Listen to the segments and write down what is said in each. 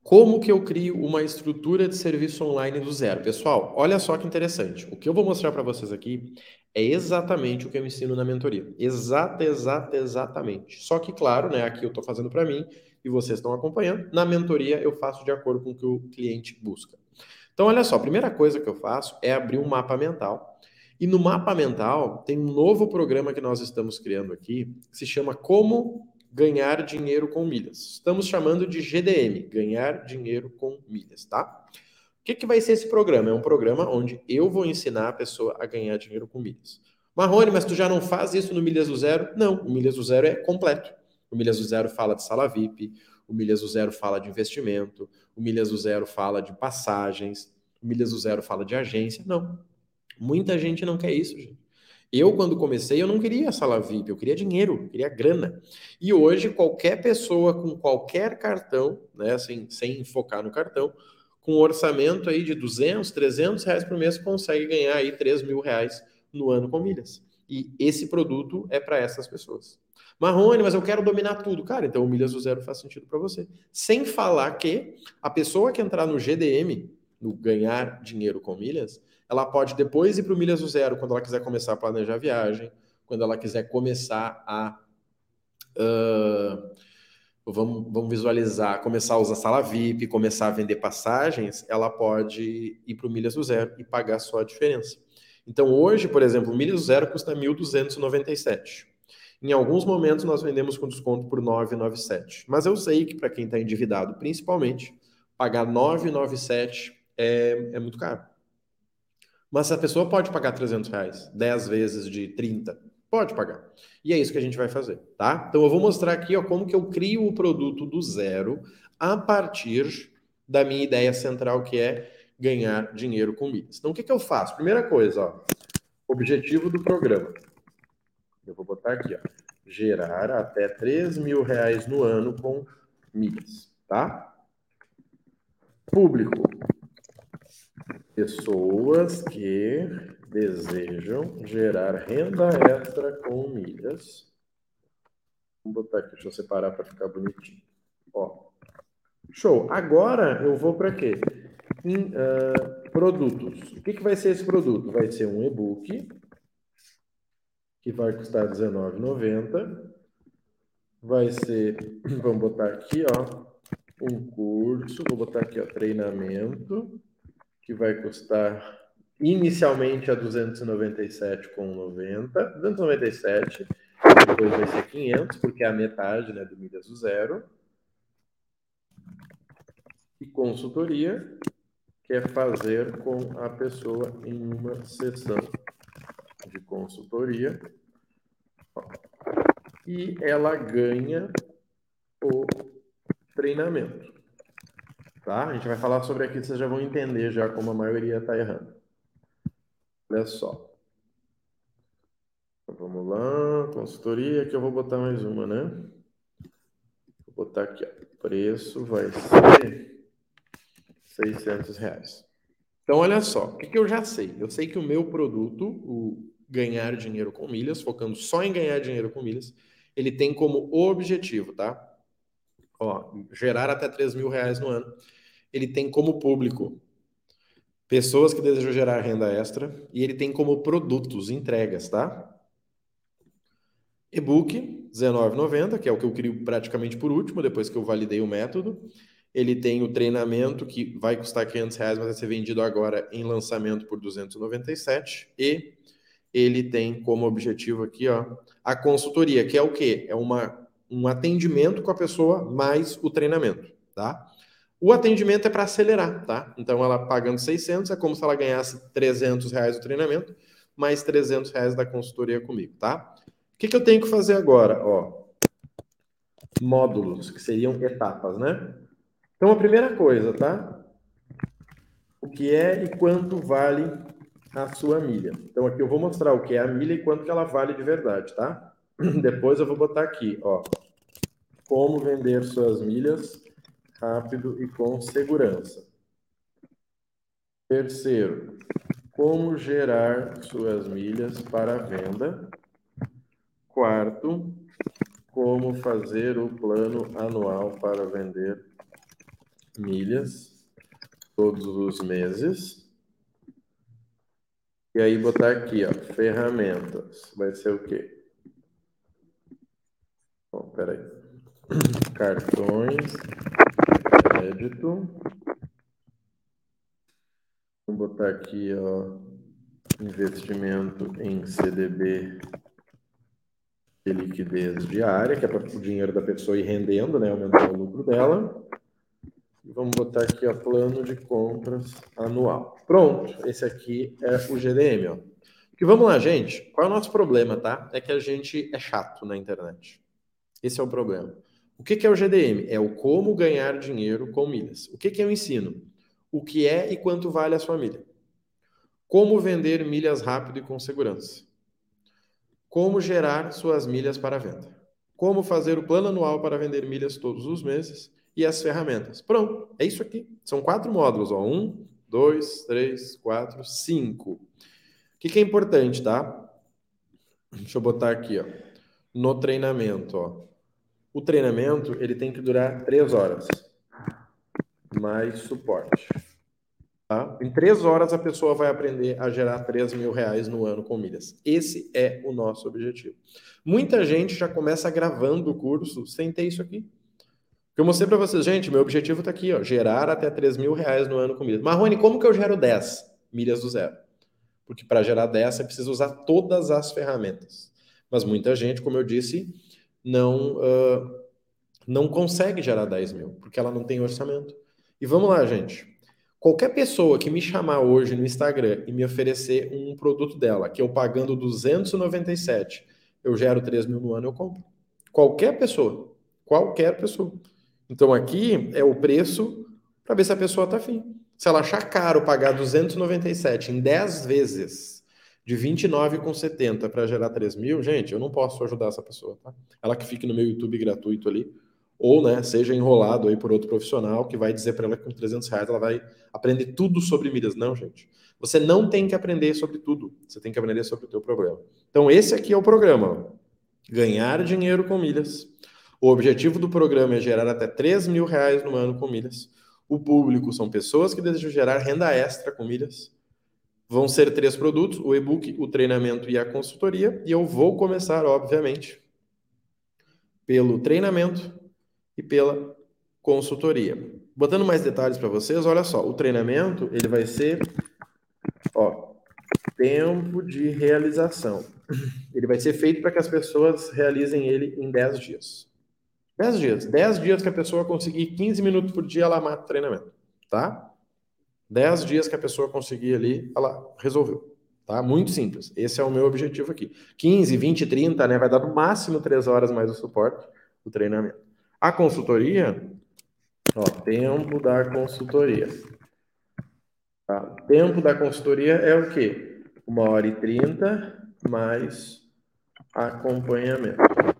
Como que eu crio uma estrutura de serviço online do zero? Pessoal, olha só que interessante. O que eu vou mostrar para vocês aqui é exatamente o que eu ensino na mentoria. Exatamente. Só que, claro, né, aqui eu estou fazendo para mim e vocês estão acompanhando. Na mentoria eu faço de acordo com o que o cliente busca. Então, olha só, a primeira coisa que eu faço é abrir um mapa mental. E no mapa mental tem um novo programa que nós estamos criando aqui, que se chama Como Ganhar Dinheiro com Milhas. Estamos chamando de GDM, Ganhar Dinheiro com Milhas, tá? O que que vai ser esse programa? É um programa onde eu vou ensinar a pessoa a ganhar dinheiro com milhas. Marrone, mas tu já não faz isso no Milhas do Zero? Não, o Milhas do Zero é completo. O Milhas do Zero fala de sala VIP, o Milhas do Zero fala de investimento, o Milhas do Zero fala de passagens, o Milhas do Zero fala de agência. Não, muita gente não quer isso, gente. Eu, quando comecei, eu não queria sala VIP, eu queria dinheiro, eu queria grana. E hoje, qualquer pessoa com qualquer cartão, né, assim, sem focar no cartão, com um orçamento aí de 200, 300 reais por mês, consegue ganhar aí 3 mil reais no ano com milhas. E esse produto é para essas pessoas. Marrone, mas eu quero dominar tudo. Cara, então o Milhas do Zero faz sentido para você. Sem falar que a pessoa que entrar no GDM, no ganhar dinheiro com milhas, ela pode depois ir para o Milhas do Zero quando ela quiser começar a planejar a viagem, quando ela quiser começar a. Vamos visualizar, começar a usar sala VIP, começar a vender passagens, ela pode ir para o Milhas do Zero e pagar só a diferença. Então, hoje, por exemplo, o Milhas do Zero custa R$ 1.297. Em alguns momentos, nós vendemos com desconto por R$ 997. Mas eu sei que para quem está endividado, principalmente, pagar R$ 997 é muito caro. Mas a pessoa pode pagar 300 reais, 10 vezes de 30, pode pagar. E é isso que a gente vai fazer, tá? Então eu vou mostrar aqui ó, como que eu crio o produto do zero a partir da minha ideia central, que é ganhar dinheiro com milhas. Então o que, que eu faço? Primeira coisa, ó, objetivo do programa. Eu vou botar aqui, ó, gerar até 3 mil reais no ano com milhas, tá? Público. Pessoas que desejam gerar renda extra com milhas. Vamos botar aqui, deixa eu separar para ficar bonitinho. Ó, show. Agora eu vou para quê? Em produtos. O que, que vai ser esse produto? Vai ser um e-book que vai custar R$19,90. Vai ser, vamos botar aqui, ó, um curso. Vou botar aqui, ó, treinamento que vai custar inicialmente a 297,90, 297, depois vai ser 500, porque é a metade, né, do Milhas do Zero. E consultoria, que é fazer com a pessoa em uma sessão de consultoria. E ela ganha o treinamento. Tá? A gente vai falar sobre aqui, vocês já vão entender já como a maioria está errando. Olha só. Então, vamos lá, consultoria, que eu vou botar mais uma, né? Vou botar aqui, ó. Preço vai ser R$600. Então, olha só, o que eu já sei? Eu sei que o meu produto, o ganhar dinheiro com milhas, focando só em ganhar dinheiro com milhas, ele tem como objetivo, tá? Ó, gerar até 3 mil reais no ano. Ele tem como público pessoas que desejam gerar renda extra e ele tem como produtos entregas, tá? E-book, R$19,90, que é o que eu crio praticamente por último, depois que eu validei o método. Ele tem o treinamento, que vai custar R$500, mas vai ser vendido agora em lançamento por R$297. E ele tem como objetivo aqui, ó, a consultoria, que é o quê? É um atendimento com a pessoa mais o treinamento, tá? O atendimento é para acelerar, tá? Então, ela pagando 600 é como se ela ganhasse R$300 o treinamento, mais R$300 da consultoria comigo, tá? O que eu tenho que fazer agora? Ó, módulos, que seriam etapas, né? Então, a primeira coisa, tá? O que é e quanto vale a sua milha. Então, aqui eu vou mostrar o que é a milha e quanto que ela vale de verdade, tá? Depois eu vou botar aqui, ó, como vender suas milhas rápido e com segurança. Terceiro, como gerar suas milhas para venda. Quarto, como fazer o plano anual para vender milhas todos os meses. E aí botar aqui, ó, ferramentas. Vai ser o quê? Bom, peraí. Cartões, crédito. Vou botar aqui, ó, investimento em CDB de liquidez diária, que é para o dinheiro da pessoa ir rendendo, né, aumentar o lucro dela. E vamos botar aqui, ó, plano de compras anual. Pronto, esse aqui é o GDM, ó. E vamos lá, gente. Qual é o nosso problema, tá? É que a gente é chato na internet. Esse é o problema. O que é o GDM? É o como ganhar dinheiro com milhas. O que eu ensino? O que é e quanto vale a sua milha. Como vender milhas rápido e com segurança. Como gerar suas milhas para venda. Como fazer o plano anual para vender milhas todos os meses e as ferramentas. Pronto, é isso aqui. São 4 módulos, ó. 1, 2, 3, 4, 5. O que é importante, tá? Deixa eu botar aqui, ó. No treinamento, ó. O treinamento, ele tem que durar 3 horas. Mais suporte. Tá? Em 3 horas a pessoa vai aprender a gerar R$3.000 no ano com milhas. Esse é o nosso objetivo. Muita gente já começa gravando o curso sem ter isso aqui. Eu mostrei para vocês, gente, meu objetivo está aqui, ó, gerar até R$3.000 no ano com milhas. Marrone, como que eu gero 10 milhas do zero? Porque para gerar 10 você precisa usar todas as ferramentas. Mas muita gente, como eu disse, não consegue gerar 10 mil, porque ela não tem orçamento. E vamos lá, gente. Qualquer pessoa que me chamar hoje no Instagram e me oferecer um produto dela, que eu pagando 297, eu gero 3 mil no ano, eu compro. Qualquer pessoa. Qualquer pessoa. Então aqui é o preço para ver se a pessoa está afim. Se ela achar caro pagar 297 em 10 vezes de 29,70 para gerar 3 mil, gente, eu não posso ajudar essa pessoa, tá? Ela que fique no meu YouTube gratuito ali, ou, né, seja enrolado aí por outro profissional que vai dizer para ela que com R$300 ela vai aprender tudo sobre milhas. Não, gente. Você não tem que aprender sobre tudo. Você tem que aprender sobre o teu problema. Então, esse aqui é o programa. Ganhar dinheiro com milhas. O objetivo do programa é gerar até R$3.000 no ano com milhas. O público são pessoas que desejam gerar renda extra com milhas. Vão ser 3 produtos, o e-book, o treinamento e a consultoria. E eu vou começar, obviamente, pelo treinamento e pela consultoria. Botando mais detalhes para vocês, olha só, o treinamento ele vai ser, ó, tempo de realização. Ele vai ser feito para que as pessoas realizem ele em 10 dias. 10 dias. 10 dias que a pessoa conseguir 15 minutos por dia, ela mata o treinamento, tá? 10 dias que a pessoa conseguir ali, ela resolveu. Tá? Muito simples. Esse é o meu objetivo aqui. 15, 20, 30, né? Vai dar no máximo 3 horas mais o suporte, o treinamento. A consultoria, ó, tempo da consultoria. Tá? O tempo da consultoria é o quê? 1h30 mais acompanhamento.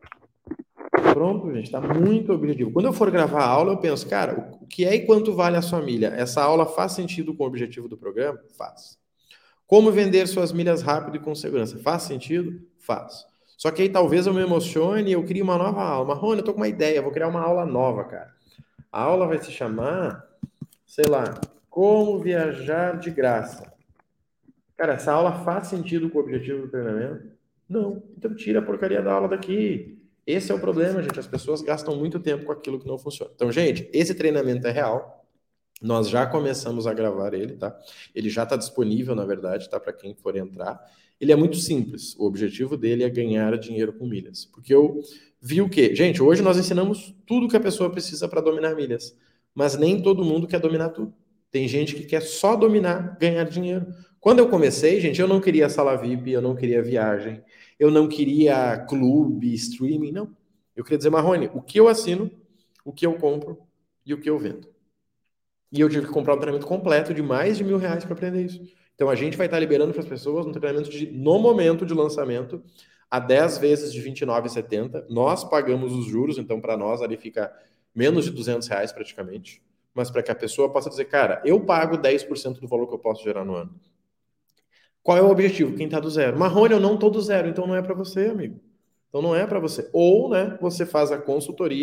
Pronto, gente, está muito objetivo. Quando eu for gravar a aula, eu penso, cara, o que é e quanto vale a sua milha? Essa aula faz sentido com o objetivo do programa? Faz. Como vender suas milhas rápido e com segurança? Faz sentido? Faz. Só que aí talvez eu me emocione e eu crie uma nova aula. Marrone, eu tô com uma ideia, vou criar uma aula nova, cara. A aula vai se chamar, sei lá, como viajar de graça. Cara, essa aula faz sentido com o objetivo do treinamento? Não. Então tira a porcaria da aula daqui. Esse é o problema, gente. As pessoas gastam muito tempo com aquilo que não funciona. Então, gente, esse treinamento é real. Nós já começamos a gravar ele, tá? Ele já está disponível, na verdade, tá? Para quem for entrar. Ele é muito simples. O objetivo dele é ganhar dinheiro com milhas. Porque eu vi o quê? Gente, hoje nós ensinamos tudo que a pessoa precisa para dominar milhas. Mas nem todo mundo quer dominar tudo. Tem gente que quer só dominar, ganhar dinheiro. Quando eu comecei, gente, eu não queria sala VIP, eu não queria viagem, eu não queria clube, streaming, não. Eu queria dizer, Marrone, o que eu assino, o que eu compro e o que eu vendo. E eu tive que comprar um treinamento completo de mais de R$1.000 para aprender isso. Então a gente vai estar liberando para as pessoas um treinamento no momento de lançamento a 10 vezes de R$29,70. Nós pagamos os juros, então para nós ali fica menos de R$200 praticamente. Mas para que a pessoa possa dizer, cara, eu pago 10% do valor que eu posso gerar no ano. Qual é o objetivo? Quem está do zero? Marrone, eu não estou do zero, então não é para você, amigo. Então não é para você. Ou, né, você faz a consultoria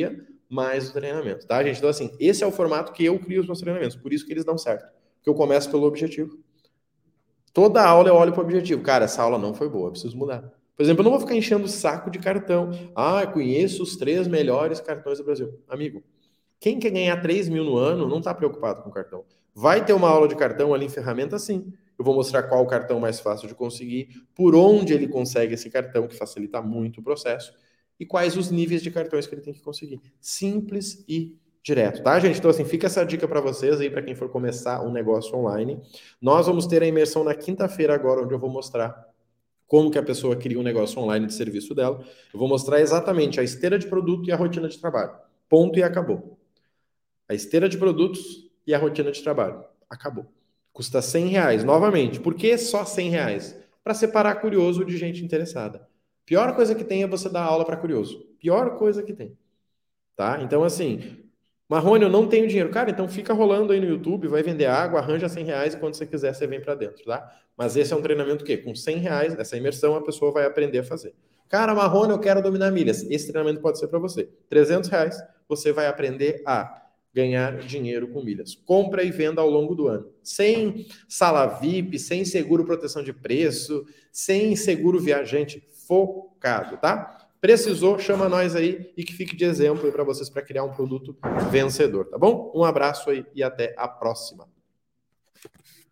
mais o treinamento, tá, gente? Então, assim, esse é o formato que eu crio os meus treinamentos, por isso que eles dão certo. Porque eu começo pelo objetivo. Toda aula eu olho para o objetivo. Cara, essa aula não foi boa, eu preciso mudar. Por exemplo, eu não vou ficar enchendo o saco de cartão. Ah, eu conheço os 3 melhores cartões do Brasil. Amigo, quem quer ganhar 3 mil no ano não está preocupado com cartão. Vai ter uma aula de cartão ali em ferramenta, sim. Eu vou mostrar qual o cartão mais fácil de conseguir, por onde ele consegue esse cartão, que facilita muito o processo, e quais os níveis de cartões que ele tem que conseguir. Simples e direto, tá, gente? Então, assim, fica essa dica para vocês aí, para quem for começar um negócio online. Nós vamos ter a imersão na quinta-feira agora, onde eu vou mostrar como que a pessoa cria um negócio online de serviço dela. Eu vou mostrar exatamente a esteira de produto e a rotina de trabalho. Ponto e acabou. A esteira de produtos e a rotina de trabalho. Acabou. Custa R$ 100. Novamente, por que só R$ 100? Para separar curioso de gente interessada. Pior coisa que tem é você dar aula para curioso. Pior coisa que tem. Tá? Então, assim, Marrone, eu não tenho dinheiro. Cara, então fica rolando aí no YouTube, vai vender água, arranja R$ 100 e quando você quiser você vem para dentro, tá? Mas esse é um treinamento que com R$ 100, essa imersão, a pessoa vai aprender a fazer. Cara, Marrone, eu quero dominar milhas. Esse treinamento pode ser para você. R$ 300, você vai aprender a ganhar dinheiro com milhas. Compra e venda ao longo do ano. Sem sala VIP, sem seguro proteção de preço, sem seguro viajante, focado, tá? Precisou, chama nós aí e que fique de exemplo para vocês para criar um produto vencedor, tá bom? Um abraço aí e até a próxima.